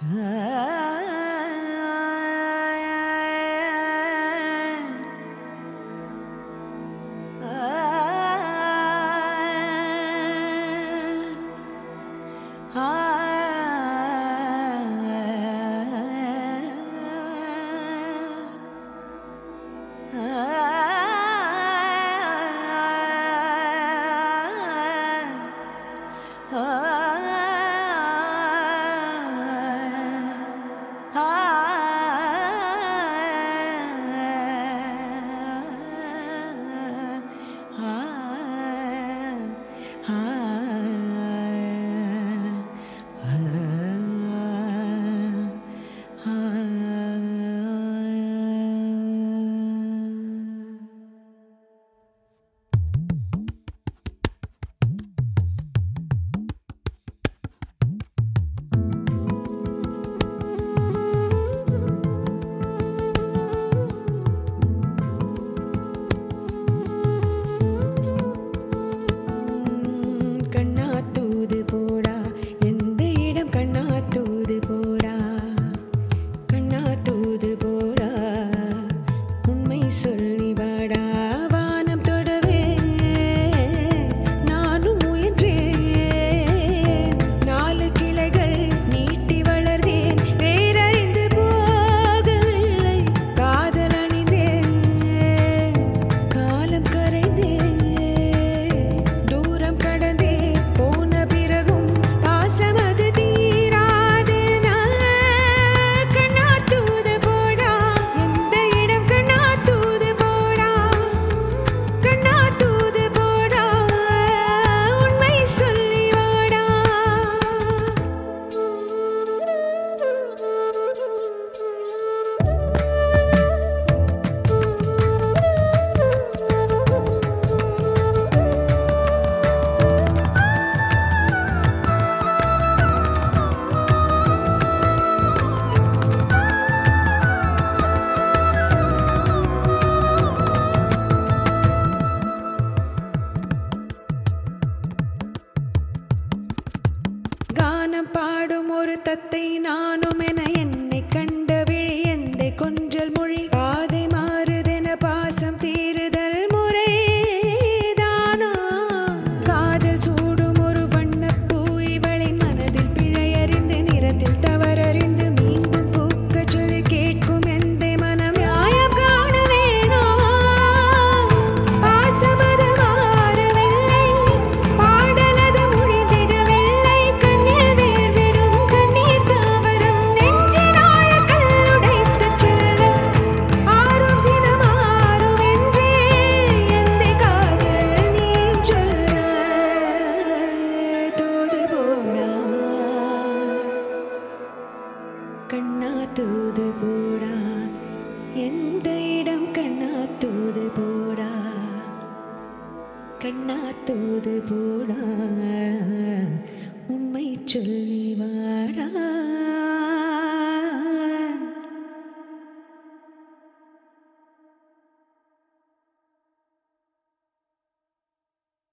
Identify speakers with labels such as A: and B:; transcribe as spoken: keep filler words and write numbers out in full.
A: பாடும் ஒரு தத்தை நானும் என என்னை கண்ட விழி எந்தை கொஞ்சல் மொழி பாதை மாறுதென பாசம் தீருதல் முறைதானா காதல் சூடும் ஒரு வண்ணப்பூ இவளின் மனதில் பிழையறிந்து நிறத்தில் தவறறிந்து மீண்டும் பூக்க சொல்லி கேட்கும் எந்த மனம் நியாயம் காணுவேனோ பாசமது மாறவில்லை பாடலது முடிந்திடவில்லை கண்ணில் வேர்விடும் கண்ணீர் தாவரம் நெஞ்சின் ஆழக்கல் உடைத்துச் செல்ல ஆறும் சினமாறுவென்றே எந்த காதல் நீ சொல்ல தூது போடா கண்ணா தூது போடா எந்த இடம் கண்ணா தூது போடா கண்ணா தூது போடா உண்மை சொல்லி வாடா.